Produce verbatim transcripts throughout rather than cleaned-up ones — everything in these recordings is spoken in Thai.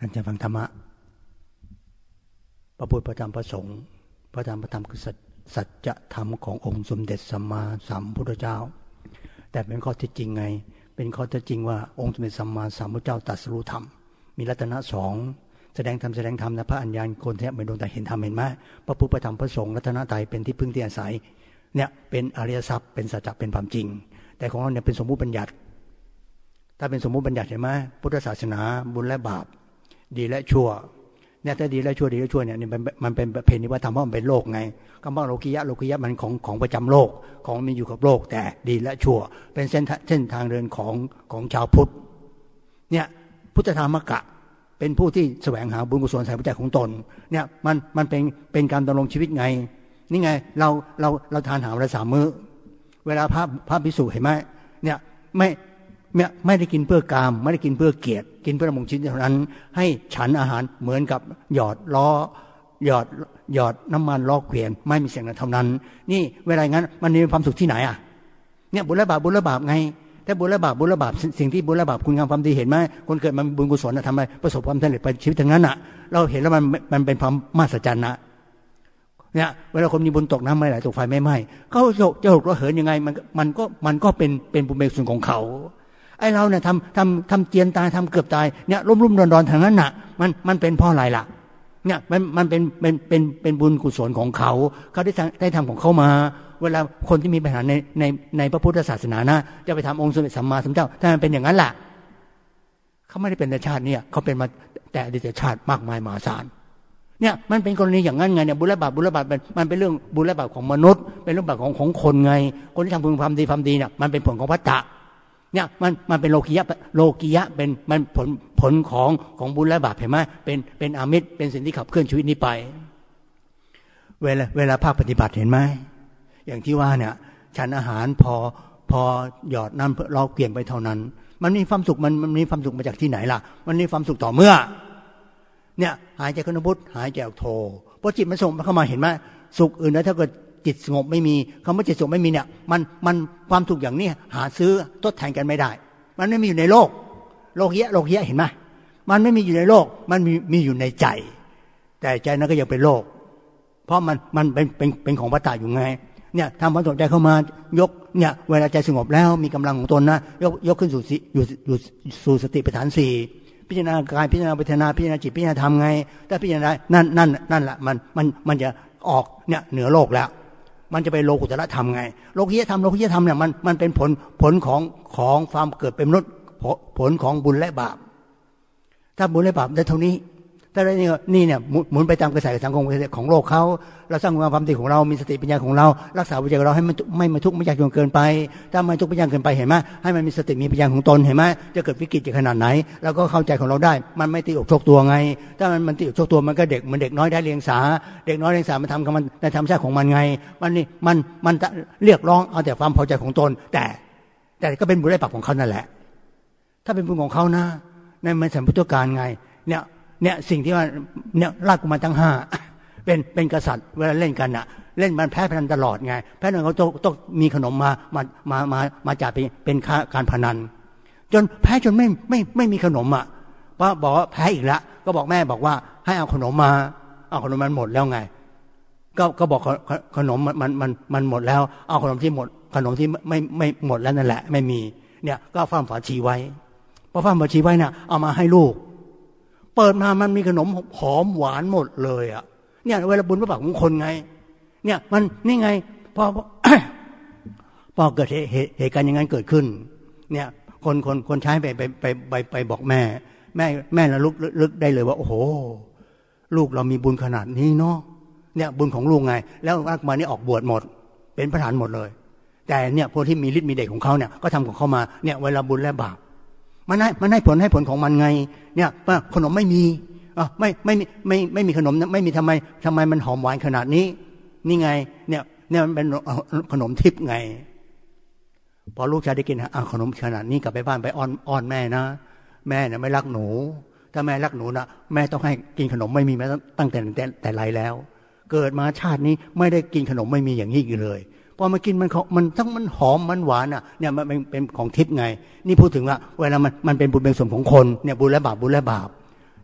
ตั้งใจฟังธรรมะพระพุทธพระธรรมพระสงฆ์พระธรรมพระธรรมคือสัจธรรมขององค์สมเด็จสัมมาสัมพุทธเจ้าแต่เป็นข้อเท็จจริงไงเป็นข้อเท็จจริงว่าองค์สมเด็จสัมมาสัมพุทธเจ้าตรัสรู้ธรรมมีรัตนะสองแสดงธรรมแสดงธรรมนะพระอัญญาณโกนแทบไม่ดวงตาเห็นธรรมเห็นไหมพระพุทธพระธรรมพระสงฆ์รัตนตรัยเป็นที่พึ่งที่อาศัยเนี่ยเป็นอริยทรัพย์เป็นสัจจะเป็นความจริงแต่ของเราเนี่ยเป็นสมมุติบัญญัติถ้าเป็นสมมุติบัญญัติเห็นไหมพุทธศาสนาบุญและบาปดีและชั่วเนี่ยถ้าดีและชั่วดีและชั่วเนี่ยมันเป็นประเพณีวัฒนธรรมเพราะมันเป็นโลกไงคำว่าโลกิยะโลกิยะมันของของประจำโลกของมีอยู่กับโลกแต่ดีและชั่วเป็นเส้นเส้นทางเดินของของชาวพุทธเนี่ยพุทธธรรมกะเป็นผู้ที่แสวงหาบุญกุศลใส่หัวใจของตนเนี่ยมันมันเป็นเป็นการดำรงชีวิตไงนี่ไงเราเราเราทานอาหารวันละสามมื้อเวลาพระพระภิกษุเห็นไหมเนี่ยไม่ไม่ไม่ได้กินเพื่อกามไม่ได้กินเพื่อเกียรติกินเพื่อดำรงชีวิตเท่านั้นให้ฉันอาหารเหมือนกับหยอดล้อหยอดหยอดน้ำมันล้อเกวียนไม่มีเสียงเท่านั้นนี่เวลาอย่างนั้นมันมีความสุขที่ไหนอ่ะเนี่ยบุญและบาปบุญและบาปไงแต่บุญและบาปบุญและบาปสิ่งที่บุญและบาปคุณงามความดีเห็นไหมคนเกิดมาบุญกุศลทำไมประสบความสำเร็จไปชีวิตทั้งนั้นอ่ะเราเห็นแล้วมันมันเป็นความมหัศจรรย์นะเนี่ยเวลาคนมีบุญตกน้ำไม่ไหลตกไฟไม่ไหม้เขาจะหกระเหินยังไงมันมันก็มันก็เป็นเป็นบุญเป็นส่วนของเขาไอ้เราเนี่ยทำทำทำเจียนตายทำเกือบตายเนี่ยรุ่มรุ่มดอนดอนทางนั้นน่ะมันมันเป็นเพราะอะไรล่ะเนี่ยมันมันเป็นเป็นเป็นเป็นบุญกุศลของเขาเขาได้ได้ทำของเขามาเวลาคนที่มีปัญหาในในในพระพุทธศาสนานะจะไปทำองค์สมเด็จสัมมาสัมพุทธเจ้าถ้ามันเป็นอย่างนั้นล่ะเขาไม่ได้เป็นในชาติเนี่ยเขาเป็นมาแต่อดีตชาติมากมายมหาศาลเนี่ยมันเป็นกรณีอย่างนั้นไงเนี่ยบุญและบาปบุญและบาปมันเป็นเรื่องบุญและบาปของมนุษย์เป็นเรื่องบาปของของคนไงคนที่ทำบุญความดีความดีเนี่ยมันเป็นผลของวัฏฏะเนี่ยมันมันเป็นโลกิยะโลกิยะเป็นมันผลผลของของบุญและบาปเห็นไหมเป็นเป็นอามิตรเป็นสิ่งที่ขับเคลื่อนชีวิตนี้ไปเวลาเวลาภาคปฏิบัติเห็นไหมอย่างที่ว่าเนี่ยฉันอาหารพอพอหยอดน้ำเราเกลี่ยไปเท่านั้นมันมีความสุขมันมันมีความสุขมาจากที่ไหนล่ะมันมีความสุขต่อเมื่อเนี่ยหายใจเข้าพุทหายใจออกโทพอจิตมันส่งเข้ามาเห็นไหมสุขอื่นนะถ้าเกิดจิตสงบไม่มีคำว่าจิตสงบไม่มีเนี่ยมันมันความสุขอย่างนี้หาซื้อทดแทนกันไม่ได้มันไม่มีอยู่ในโลกโลกเยอะโลกเยอะเห็นไหมมันไม่มีอยู่ในโลกมันมีมีอยู่ในใจแต่ใจนั้นก็ยังเป็นโลกเพราะมันมันเป็นเป็นเป็นของวัฏฏะอยู่ไงเนี่ยทำความสนใจเข้ามายกเนี่ยเวลาใจสงบแล้วมีกำลังของตนนะยกยกขึ้นสู่อยู่อยู่สู่สติปัฏฐานสี่พิจารณากายพิจารณาเวทนาพิจารณาจิตพิจารณาธรรมไงถ้าพิจารณานั่นนั่นนั่นแหละมันมันมันจะออกเนี่ยเหนือโลกแล้วมันจะไปโลกุตตรธรรมไงโลกิยธรรมโลกิยธรรมเนี่ยมันมันเป็นผลผลของของความเกิดเป็นมนุษย์ผลของบุญและบาปถ้าบุญและบาปได้เท่านี้ถ้าได้นี่นี่เนี่ยหมุนไปตามกระแสสังคมของโลกเขาเราสร้างความดีของเรามีสติปัญญาของเรารักษาวิจัยของเราให้มันไม่มาทุกข์ไม่ยากจนเกินไปถ้าไม่ทุกข์ไม่ยากเกินไปเห็นไหมให้มันมีสติมีปัญญาของตนเห็นไหมจะเกิดวิกฤตจะขนาดไหนเราก็เข้าใจของเราได้มันไม่ตีอกชกตัวไงถ้ามันมันตีอกชกตัวมันก็เด็กมันเด็กน้อยได้เลี้ยงสาเด็กน้อยเลี้ยงสามันทำกับมันในธรรมชาติของมันไงมันนี่มันมันเรียกร้องเอาแต่ความพอใจของตนแต่แต่ก็เป็นบุญและบาปของเขานั่นแหละถ้าเป็นบุญของเขานะในมันสัมพุทธการไงเนี่ยเนี่ยสิ่งที่ว่าเนี่ยราชกุมารทั้งห้าเป็นเป็นกษัตริย์เวลาเล่นกันอ่ะเล่นมันแพ้พนันตลอดไงแพ้พนันเขาต้องต้องมีขนมมามามามามาจ่ายเป็นเป็นค่าการพนันจนแพ้จนไม่ไม่ไม่มีขนมอ่ะเพราะบอกว่าแพ้อีกแล้วก็บอกแม่บอกว่าให้เอาขนมมาเอาขนมมันหมดแล้วไงก็ก็บอกขนมมันมันมันมันหมดแล้วเอาขนมที่หมดขนมที่ไม่ไม่หมดแล้วนั่นแหละไม่มีเนี่ยก็ฟ้ามฝาชีไว้พอฟ้ามฝาชีไว้น่ะเอามาให้ลูกเปิดมามันมีขนมหอมหวานหมดเลยอ่ะเนี่ยเวลาบุญพระบาปของคนไงเนี่ยมันนี่ไงพอ พอเกิดเหตุเหตุการณ์อย่างนั้นเกิดขึ้นเนี่ยคนคนคนใช้ไปไปไปไปไปบอกแม่แม่แม่ระลึกลึกได้เลยว่าโอ้โหลูกเรามีบุญขนาดนี้เนาะเนี่ยบุญของลูกไงแล้วมากมานี่ออกบวชหมดเป็นพระฐานหมดเลยแต่เนี่ยพวกที่มีฤทธิ์มีเดชของเขาเนี่ยก็ทำของเขามาเนี่ยเวลาบุญและบาปมันให้มันให้ผลให้ผลของมันไงเนี่ยขนมไม่มีอ่ะไม่ไม่ไม่ไม่มีขนมไม่มีทำไมทำไมมันหอมหวานขนาดนี้นี่ไงเนี่ยเนี่ยมันเป็นขนมทิพย์ไงพอลูกชายได้กินอ่ะขนมขนาดนี้กลับไปบ้านไปอ้อนอ้อนแม่นะแม่เนี่ยไม่รักหนูถ้าแม่รักหนูนะแม่ต้องให้กินขนมไม่มีแม้ตั้งแต่แต่แต่ไรแล้วเกิดมาชาตินี้ไม่ได้กินขนมไม่มีอย่างนี้อีกเลยพอมากินมันมันทั้งมันหอมมันหวานอ่ะเนี่ยมันเป็นของทิพย์ไงนี่พูดถึงว่าเวลามันมันเป็นบุญเป็นส่วนของคนเนี่ยบุญและบาปบุญและบาป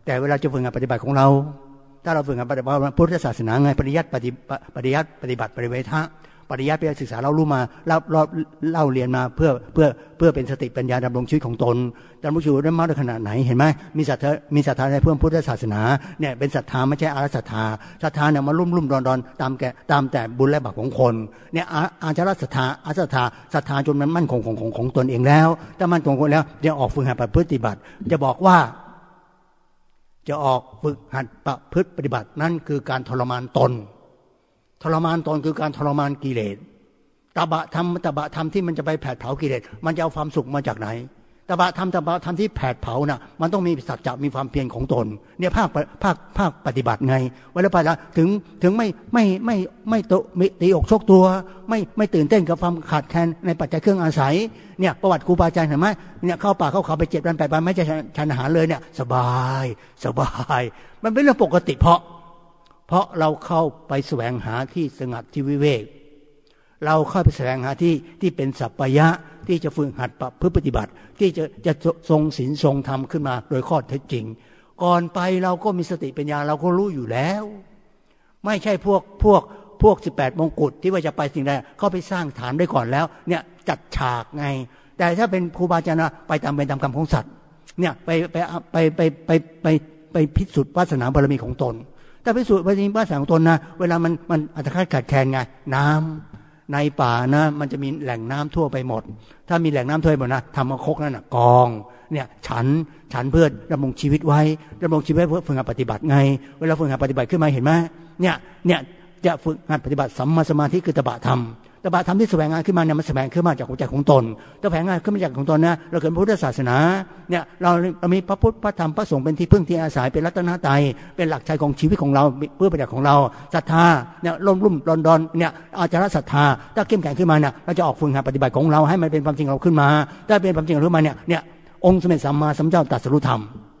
แต่เวลาจะฝึกงานปฏิบัติของเราถ้าเราฝึกงานปฏิบัติพุทธศาสนาไงปริยัติปฏิปริยัติปฏิบัติปริเวทะปริยัติไปศึกษาเรารู้มาเล่าเล่าเล่าเรียนมาเพื่อเพื่อเพื่อเป็นสติปัญญาดำรงชีวิตของตนดำรงชีวิตได้มากขนาดไหนเห็นไหมมีศรัทธามีศรัทธาในเพื่อพุทธศาสนาเนี่ยเป็นศรัทธาไม่ใช่อารัศรัทธาศรัทธาเนี่ยมาลุ่มลุ่มดอนดอนตามแก่ตามแต่บุญและบาปของคนเนี่ยอาจารศรัทธาอาศรัทธาศรัทธาจนมันมั่นคงของของของตนเองแล้วถ้ามั่นคงแล้วจะออกฝึกหัดปฏิบัติจะบอกว่าจะออกฝึกหัดประพฤติปฏิบัตินั่นคือการทรมานตนทรมานตนคือการทรมานกิเลสตบะธรรมตบะธรรมที่มันจะไปแผดเผากิเลสมันจะเอาความสุขมาจากไหนตบะธรรมตบะธรรมที่แผดเผาน่ะมันต้องมีสัจจะมีความเพียรของตนเนี่ยภาคภาคภาคปฏิบัติไงเวลาไปแล้วถึงถึงไม่ไม่ไม่ไม่โตมิตีอกชกตัวไม่ไม่ตื่นเต้นกับความขาดแคลนในปัจจัยเครื่องอาศัยเนี่ยประวัติครูบาอาจารย์เห็นไหมเนี่ยเข้าป่าเข้าเขาไปเจ็ดวันแปดวันไม่จะฉันอาหารเลยเนี่ยสบายสบายมันเป็นเรื่องปกติเพราะเพราะเราเข้าไปแสวงหาที่สงัดที่วิเวกเราเข้าไปแสวงหาที่ที่เป็นสัพพยะที่จะฝึกหัดประพฤติปฏิบัติที่จะจะทรงศีลทรงธรรมขึ้นมาโดยข้อเท็จจริงก่อนไปเราก็มีสติปัญญาเราก็รู้อยู่แล้วไม่ใช่พวกพวกพวกสิบแปดมงกุฎที่ว่าจะไปสิ่งใดเข้าไปสร้างฐานได้ก่อนแล้วเนี่ยจัดฉากไงแต่ถ้าเป็นครูบาอาจารย์ไปตามเป็นตามกรรมของสัตว์เนี่ยไปไปไปไปไปไปไปพิสูจน์วาสนาบารมีของตนถ้าพิสูจน์วาสนาของตนนะเวลามันมันอัตคัดขาดแคลนไงน้ำในป่านะมันจะมีแหล่งน้ำทั่วไปหมดถ้ามีแหล่งน้ำทั่วไปหมดนะทำมาคกนั่นนะกองเนี่ยฉันฉันเพื่อดำรงชีวิตไว้ดำรงชีวิตเพื่อฝึกหัดปฏิบัติไงเวลาฝึกหัดปฏิบัติขึ้นมาเห็นไหมเนี่ยเนี่ยจะฝึกหัดปฏิบัติสัมมาสมาธิคือตบะธรรมตบะธรรมที่แสวงงานขึ้นมาเนี่ยมันแสวงขึ้นมาจากหัวใจของตนถ้าแสวงงานขึ้นมาจากของตนนะเราเกิดพุทธศาสนาเนี่ยเราเรามีพระพุทธพระธรรมพระสงฆ์เป็นที่พึ่งที่อาศัยเป็นรัตนตรัยเป็นหลักใจของชีวิตของเราเพื่อประโยชน์ของเราศรัทธาเนี่ยร่มรุ่มดอนดอนเนี่ยอาจารย์ศรัทธาถ้าเข้มแข็งขึ้นมาเนี่ยเราจะออกฝึกหัดปฏิบัติของเราให้มันเป็นความจริงเราขึ้นมาถ้าเป็นความจริงเราขึ้นมาเนี่ยเนี่ยองค์สมเด็จสัมมาสัมพุทธเจ้าตรัสรู้ธรรม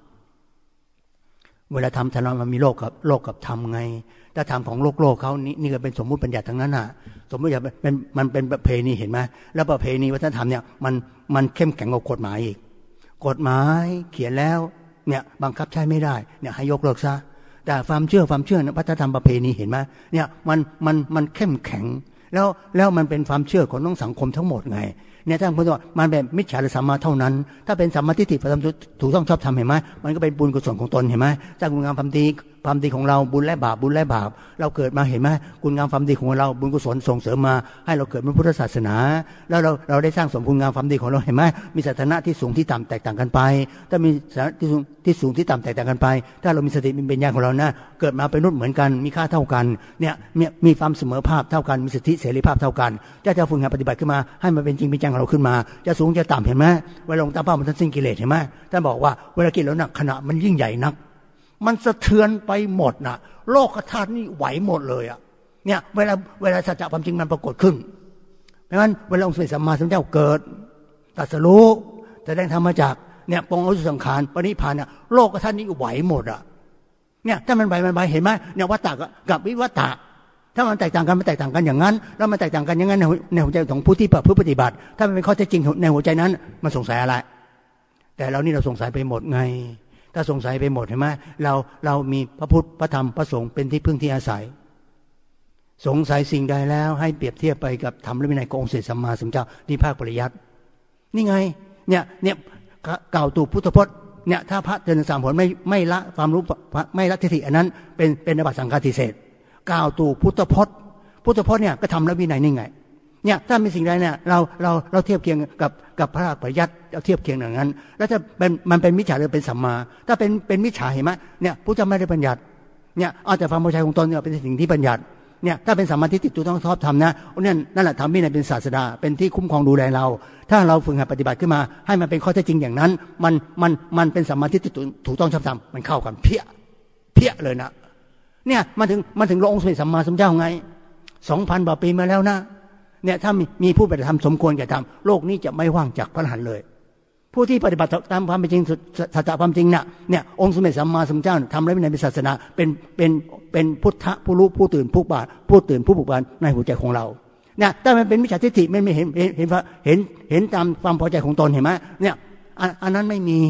เวลาทำธรรมมันมีโลกกับโลกกับธรรมไงถ้าธรรมของโลกโลกเขานี่นี่ก็เป็นสมมุติบัญญัติทั้งนั้นน่ะสมมุติอย่างเป็นมันเป็นประเพณีเห็นไหมแล้วประเพณีวัฒนธรรมเนี่ยมันมันเข้มแข็งกว่ากฎหมายอีกกฎหมายเขียนแล้วเนี่ยบังคับใช้ไม่ได้เนี่ยให้ยกเลิกซะแต่ความเชื่อความเชื่อวัฒนธรรมประเพณีเห็นไหมเนี่ยมันมันมันเข้มแข็งแล้วแล้วมันเป็นความเชื่อของทั้งสังคมทั้งหมดไงเนี่ยท่านพูดว่ามันแบบมิจฉาหรือสัมมาเท่านั้นถ้าเป็นสัมมาทิฏฐิประจำถูกต้องชอบทำเห็นไหมมันก็เป็นบุญกุศลของตนเห็นไหมจากคุณงามความดีความดีของเราบุญและบาปบุญและบาปเราเกิดมาเห็นไหมคุณงามความดีของเราบุญกุศลส่งเสริมมาให้เราเกิดเป็นพุทธศาสนาแล้วเราเราได้สร้างสมคุณงามความดีของเราเห็นไหมมีสถานะที่สูงที่ต่ำแตกต่างกันไปถ้ามีสถานะที่สูงที่สูงที่ต่ำแตกต่างกันไปถ้าเรามีสติมีปัญญาของเรานะเกิดมาเป็นมนุษย์เหมือนกันมีค่าเท่ากันเนี่ยมีความเสมอภาพเท่ากันมีสิทธิเสรีภาพเท่ากันจะจะฝึกงานปฏิบัติขึ้นมาให้มันเป็นจริงเป็นจังของเราขึ้นมาจะสูงจะต่ำเห็นไหมเวลาลงตามเป้ามันทั้งสิ้นกิเลสเห็นไหมท่านบอกว่าเวลากิเลสแล้วหนักขณะมันยิ่งใหญ่นักมันสะเทือนไปหมดนะโลกธาตุนี่ไหวหมดเลยอ่ะเนี่ยเวลาเวลาสัจจะความจริงมันปรากฏขึ้นเพราะฉะนั้นเวลาองค์สมเด็จสัมมาสัมพุทธเจ้าเกิดตรัสรู้แสดงธรรมมาจากเนี่ยปองอสุสังขารปณิพานเนี่ยโลกธาตุนี่ไหวหมดอ่ะเนี่ยถ้ามันไหวมันไหวเห็นไหมเนี่ยวัฏฏะกับวิวัฏฏะถ้ามันแตกต่างกันมันแตกต่างกันอย่างนั้นแล้วมันแตกต่างกันอย่างนั้นในหัวใจของผู้ที่ประพฤติปฏิบัติถ้ามันเป็นข้อเท็จจริงในหัวใจนั้นมันสงสัยอะไรแต่เรานี่เราสงสัยไปหมดไงถ้าสงสัยไปหมดเห็นไหมเราเรามีพระพุทธพระธรรมพระสงฆ์เป็นที่พึ่งที่อาศัยสงสัยสิ่งใดแล้วให้เปรียบเทียบไปกับธรรมและวินัยขององค์สมเด็จสัมมาสัมพุทธเจ้าที่ภาคปริยัตินี่ไงเนี่ยเนี่ยกล่าวตู่พุทธพจน์เนี่ยถ้าพระเจริญสามผลไม่ไม่ละความรู้ไม่ละทิฏฐิอันนั้นเป็นเป็นอาบัติสังฆาทิเศษกล่าวตู่พุทธพจน์พุทธพจน์เนี่ยก็ทำและวินัยนี่ไงเนี่ยถ้ามีสิ่งใดเนี่ยเราเราเราเทียบเคียงกับกับพระปริยัติเราเทียบเคียงอย่างนั้นแล้วถ้าเป็นมันเป็นมิจฉาหรือเป็นสัมมาถ้าเป็นเป็นมิจฉาเห็นไหมเนี่ยพุทธเจ้าไม่ได้บัญญัติเนี่ยเอาแต่ความพอใจของตนเนี่ยเป็นสิ่งที่บัญญัติเนี่ยถ้าเป็นสัมมาทิฏฐิถูกต้องชอบทำนะเนี่ยนั่นแหละทำวินัยเป็นศาสดาเป็นที่คุ้มครองดูแลเราถ้าเราฝึกหัดปฏิบัติขึ้นมาให้มันเป็นข้อเท็จจริงอย่างนั้นมันมันมันเป็นสัมมาทิฏฐิถูกต้องชอบทำมันเข้ากันเพี้ยเพี้ยเลยนะเนี่ยมันถึงมันถึงองค์สมเด็จสัมมาสัมพุทธเจ้าไงสองพันกว่าปีมาแล้วนะเนี่ยถ้ามีมีผู้ปฏิบัติธรรมสมควรแก่ธรรมโลกนี้จะไม่ว่างจากพระอรหันต์เลยผู้ที่ปฏิบัติตามความเป็นจริงสัจจะความจริงน่ะเนี่ยองค์สมเด็จสัมมาสัมพุทธเจ้าทำและวินัยเป็นศาสนาเป็นเป็นเป็นพุทธะผู้รู้ผู้ตื่นผู้บานผู้ตื่นผู้บุกบานในหัวใจของเราเนี่ยถ้ามันเป็นมิจฉาทิฏฐิไม่เห็นเห็นเห็นเห็นเห็นตามความพอใจของตนเห็นไหมเนี่ยอันนั้นไม่มี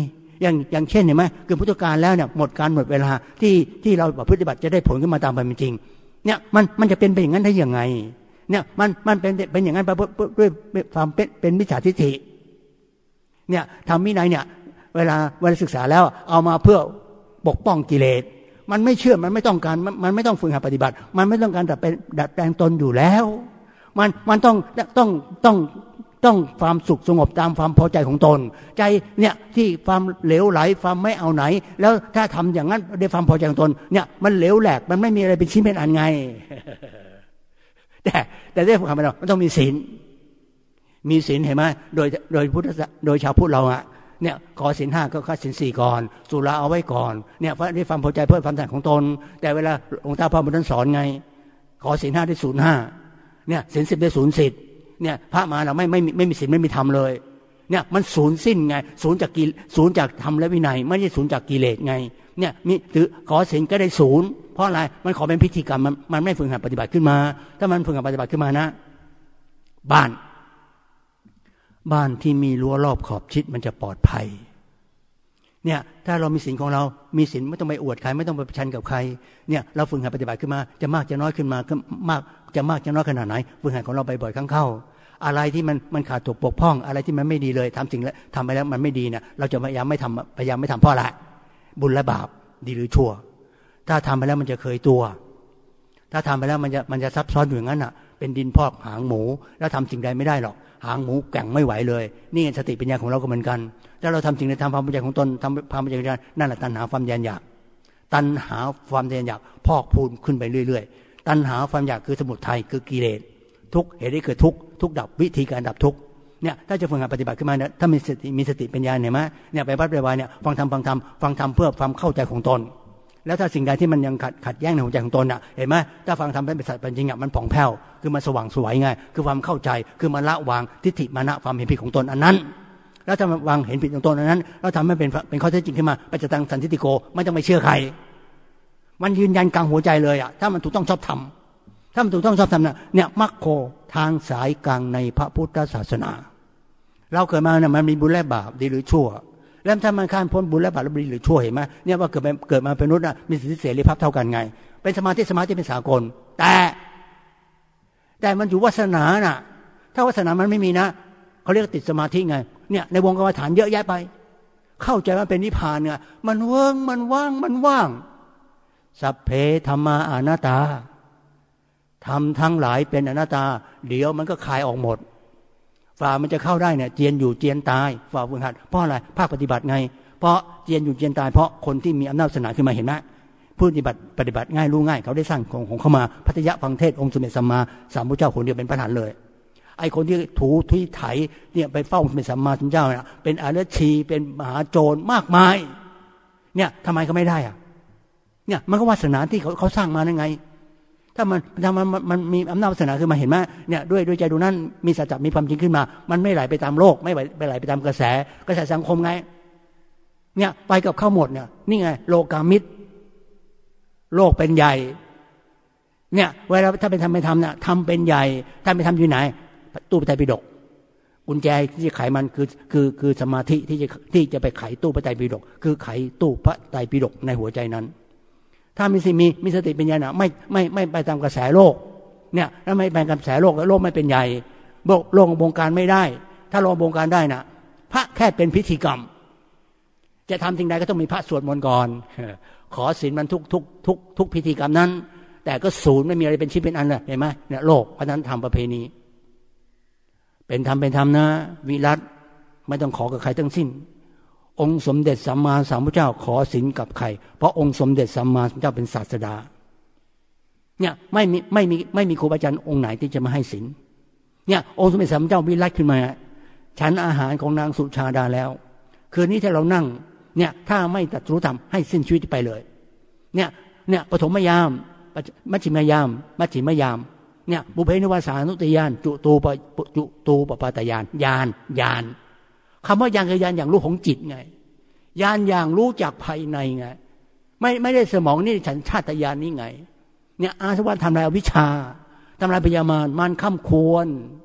อย่างอย่างเช่นเห็นไหมคือพุทธกาลแล้วเนี่ยหมดการหมดเวลาที่ที่เราปฏิบัติจะได้ผลขึ้นมาตามเป็นจริงเนี่ยมันมันจะเป็นไปอย่างนั้นได้ยังไงเนี่ยมันมันเป็นเป็นอย่างนั้นด้วยความเป็นเป็นมิจฉาทิฏฐิเนี่ยทำวินัยเนี่ยเวลาเวลาศึกษาแล้วเอามาเพื่อปกป้องกิเลสมันไม่เชื่อมันไม่ต้องการมันไม่ต้องฝึกหัดปฏิบัติมันไม่ต้องการดัดเป็นดัดแปลงตนอยู่แล้วมันมันต้องต้องต้องต้องความสุขสงบตามความพอใจของตนใจเนี่ยที่ความเหลวไหลความไม่เอาไหนแล้วถ้าทำอย่างนั้นด้วยความพอใจของตนเนี่ยมันเหลวแหลกมันไม่มีอะไรเป็นชิ้นเป็นอันไง แต่แต่ได้ฝึกหัดมันมันต้องมีศีลมีศีลเห็นไหมโดยโดยพุทธโดยชาวพุทธเราอะเนี่ยขอศีลห้าก็ข้าศีลสี่ก่อนสุราเอาไว้ก่อนเนี่ยเพราะได้ความพอใจเพื่อความถนัดของตนแต่เวลาหลวงตาพระบุญท่านสอนไงขอศีลห้าได้ศูนย์ห้าเนี่ยศีลสิบได้ศูนย์สิทธิ์เนี่ยพระมาเราไม่ไม่ไม่มีศีลไม่มีธรรมเลยเนี่ยมันศูนย์สิ้นไงศูนย์จากกิศูนย์จากธรรมและวินัยไม่ใช่ศูนย์จากกิเลสไงเนี่ยมีถือขอศีลก็ได้ศูนย์เพราะอะไรมันขอเป็นพิธีกรรมมันมันไม่ฝึกหัดปฏิบัติขึ้นมาถ้ามันฝึกหัดปฏิบัติขึ้นมานะบ้านบ้านที่มีรั้วรอบขอบชิดมันจะปลอดภัยเนี่ยถ้าเรามีศีลของเรามีศีลไม่ต้องไปอวดใครไม่ต้องไปประชันกับใครเนี่ยเราฝึกหัดปฏิบัติขึ้นมาจะมากจะน้อยขึ้นมาก็มากจะมากจะน้อยขนาดไหนฝึกหัดของเราบ่อยๆครั้งเข้าอะไรที่มันมันขาดตกบกพร่องอะไรที่มันไม่ดีเลยทำสิ่งแล้วทำไปแล้วมันไม่ดีเนี่ยเราจะพยายามไม่ทำพยายามไม่ทำเพราะอะไรบุญและบาปดีหรือชั่วถ้าทำไปแล้วมันจะเคยตัวถ้าทำไปแล้วมันจะมันจะซับซ้อนอยู่อย่างนั้นอ่ะเป็นดินพอกหางหมูแล้วทำสิ่งใดไม่ได้หรอกหางหมูแก่งไม่ไหวเลยนี่สติปัญญาของเราก็เหมือนกันถ้าเราทำสิ่งใดทำความพอใจของตนทำความพอใจของตนนั่นแหละตัณหาความอยากตัณหาความอยากพอกพูนขึ้นไปเรื่อยๆตัณหาความอยากคือสมุทัยคือกิเลสทุกเหตุที่เกิดทุกทุกดับวิธีการดับทุกเนี่ยถ้าจะฝึกหัดปฏิบัติขึ้นมาเนี่ยถ้ามีสติมีสติปัญญาเนี่ยมั้ยเนี่ยไปวัดไปวาเนี่ยฟังธรรมฟังธรรมฟังธรรมเพื่อความเข้าใจของตนแล้วถ้าสิ่งใดที่มันยังขัดขัดแย้งในหัวใจของตนอ่ะเห็นไหมถ้าฟังธรรมเป็นสัตว์เป็นจริงอ่ะมันผ่องแผ้วคือมันสว่างสวยไงคือความเข้าใจคือมันละวางทิฏฐิมานะความเห็นผิดของตนอันนั้นแล้วถ้าวางเห็นผิดของตนอันนั้นแล้วทำให้เป็นเป็นข้อเท็จจริงขึ้นมาปัจจตังสันทิฏฐิโกไม่ต้องไปเชื่อใครมันยืนยันกลางหัวใจเลยอ่ะถ้ามันถูกต้องชอบธรรมถ้ามันถูกต้องชอบธรรมเนี่ยมรรคโคทางสายกลางในพระพุทธศาสนาเราเกิดมาเนี่ยมันมีบุญและบาปดีหรือชั่วแล้วถ้ามันข้ามพ้นบุญและบาปดีหรือชั่วเห็นไหมเนี่ยว่าเกิดเกิดมาเป็นมนุษย์น่ะมีสิทธิเสรีภาพเท่ากันไงเป็นสมาธิสมาธิเป็นสากลแต่แต่มันอยู่วาสนาน่ะถ้าวาสนามันไม่มีนะเขาเรียกติดสมาธิไงเนี่ยในวงกรรมฐานเยอะแยะไปเข้าใจว่าเป็นนิพพานไงมันเวิ้งมันว่างมันว่างสัพเพธัมมาอนัตตาทำทั้งหลายเป็นอนัตตาเดี๋ยวมันก็คลายออกหมดฝ่ามันจะเข้าได้เนี่ยเจียนอยู่เจียนตายฝ่าฝึกหัดเพราะอะไรภาคปฏิบัติไงเพราะเจียนอยู่เจียนตายเพราะคนที่มีอำนาจศาสนาขึ้นมาเห็นไหมผู้ปฏิบัติปฏิบัติง่ายรู้ง่ายเขาได้สร้างของของเข้ามาพัทยะฟังเทศองค์สมเด็จสัมมาสัมพุทธเจ้าคนเดียวเป็นประธานเลยไอ้คนที่ถูที่ไถเนี่ยไปเฝ้าสมเด็จสัมมาสัมพุทธเจ้าเนี่ยเป็นอรชีเป็นมหาโจรมากมายเนี่ยทำไมเขาไม่ได้อะเนี่ยมันก็วาสนาที่เขาเขาสร้างมาได้ไงถ้ามันถ้ามันมันมีอำนาจวาสนาขึ้นมาเห็นไหมเนี่ยด้วยด้วยใจดูนั่นมีสัจจะมีความจริงขึ้นมามันไม่ไหลไปตามโลกไม่ไปไหลไปตามกระแสกระแสสังคมไงเนี่ยไปกับเข้าหมดเนี่ยนี่ไงโลกามิตรโลกเป็นใหญ่เนี่ยเวลาถ้าเป็นทำไม่ทำเนี่ยทำเป็นใหญ่ถ้าไม่ทำอยู่ไหนตู้พระไตรปิฎกกุญแจที่จะไขมันคือคือคือสมาธิที่จะที่จะไปไขตู้พระไตรปิฎกคือไขตู้พระไตรปิฎกในหัวใจนั้นถ้ามีสิมีมีสติปัญญาไม่ไม่ไม่ไปตามกระแสโลกเนี่ยถ้าไม่ไปตามกระแสโลกแล้วโลกไม่เป็นใหญ่โลกโลกบงการไม่ได้ถ้าโลกบงการได้น่ะพระแค่เป็นพิธีกรรมจะทำสิ่งใดก็ต้องมีพระสวดมนต์ก่อนขอศีลมันทุกทุกทุกทุกพิธีกรรมนั้นแต่ก็ศูนย์ไม่มีอะไรเป็นชิ้นเป็นอันเลยเห็นไหมเนี่ยโลกเพราะนั้นทำประเพณีเป็นธรรมเป็นธรรมนะวิรัตไม่ต้องขอกับใครทั้งสิ้นองค์สมเด็จสัมมาสัมพุทธเจ้าขอศีลกับใครเพราะองค์สมเด็จสัมมาสัมพุทธเจ้าเป็นศาสดาเนี่ยไม่มีไม่มีไม่มีครูบาอาจารย์องค์ไหนที่จะมาให้ศีลเนี่ยองค์สมเด็จสัมมาสัมพุทธเจ้าวิรัตขึ้นมาฉันอาหารของนางสุชาดาแล้วคืนนี้ถ้าเรานั่งเนี่ยถ้าไม่ตรัสรู้ธรรมให้สิ้นชีวิตไปเลยเนี่ยเนี่ยปฐมยามมัชฌิมยามมัชฌิมยามเนี่ยบุพเพนิวาสานุติยานจุตูปจุตูปปาตยานญาณญาณคำว่าญาณคือญาณอย่างรู้ของจิตไงญาณอย่างรู้จากภายในไงไม่ไม่ได้สมองนี่ฉันชาตญาณนี่ไงเนี่ยอาสวะทำลายอวิชชาทำลายพยามารมันข้ามควร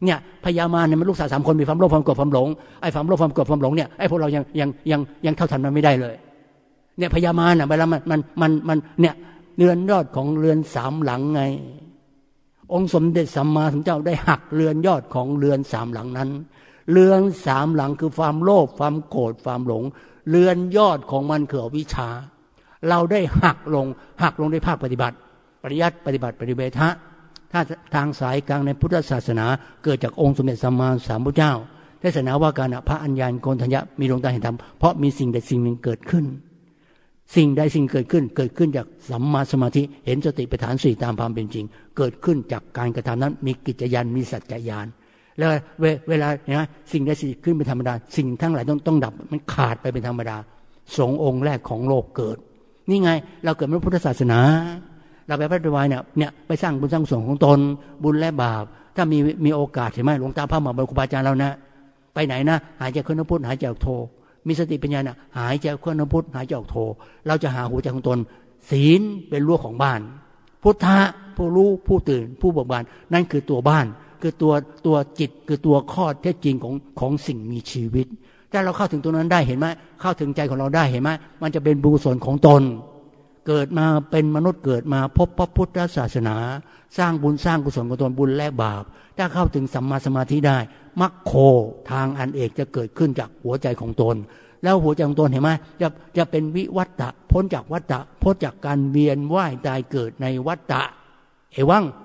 เนี่ยพญามารเนี่ยมันลูกสาวสามคนมีความโลภความโกรธความหลงไอ้ความโลภความโกรธความหลงเนี่ยไอ้พวกเรายังยังยังยังเท่าทันมันไม่ได้เลยเนี่ยพญามารน่ะเวลามันมันมันมันเนี่ยเรือนยอดของเรือนสามหลังไงองค์สมเด็จสัมมาสัมพุทธเจ้าได้หักเรือนยอดของเรือนสามหลังนั้นเรือนสามหลังคือความโลภความโกรธความหลงเรือนยอดของมันคืออวิชชาเราได้หักลงหักลงด้วยภาคปฏิบัติปริยัติปฏิบัติปฏิเวทะถ้าทางสายกลางในพุทธศาสนาเกิดจากองค์สมเด็จสัมมาสัมพุทธเจ้าเทศนาว่าการพระอัญญาณโกณฑัญญะมีดวงตาเห็นธรรมเพราะมีสิ่งใดสิ่งหนึ่งเกิดขึ้นสิ่งใดสิ่งเกิดขึ้นเกิดขึ้นจากสัมมาสมาธิเห็นสติปัฏฐานสี่ตามความเป็นจริงเกิดขึ้นจากการกระทำนั้นมีกิจญาณมีสัจจญาณแล้วเวลาเนี่ยสิ่งใดสิ่งขึ้นเป็นธรรมดาสิ่งทั้งหลายต้องต้องดับมันขาดไปเป็นธรรมดาสงฆ์องค์แรกของโลกเกิดนี่ไงเราเกิดในพุทธศาสนาเราไปปฏิบัติเนี่ยเนี่ยไปสร้างบุญสร้างกุศลของตนบุญและบาปถ้ามีมีโอกาสเห็นไหมหลวงตาพระมหาบุรุษครูบาอาจารย์เรานะไปไหนนะหายใจเข้าพุทธหายใจออกโทมีสติปัญญาน่ะหายใจเข้าพุทธหายใจออกโทเราจะหาหัวใจของตนศีลเป็นรั้วของบ้านพุทธะผู้รู้ผู้ตื่นผู้เบิกบานนั่นคือตัวบ้านคือตัวตัวจิตคือตัวข้อเท็จจริงของของสิ่งมีชีวิตถ้าเราเข้าถึงตัวนั้นได้เห็นไหมเข้าถึงใจของเราได้เห็นไหมมันจะเป็นบุญกุศลของตนเกิดมาเป็นมนุษย์เกิดมาพบพระพุทธศาสนาสร้างบุญสร้างกุศลของตนบุญและบาปถ้าเข้าถึงสัมมาสมาธิได้มรรคโคทางอันเอกจะเกิดขึ้นจากหัวใจของตนแล้วหัวใจของตนเห็นไหมจะจะเป็นวิวัตตะพ้นจากวัฏฏะพ้นจากการเวียนว่ายตายเกิดในวัฏฏะเอวัง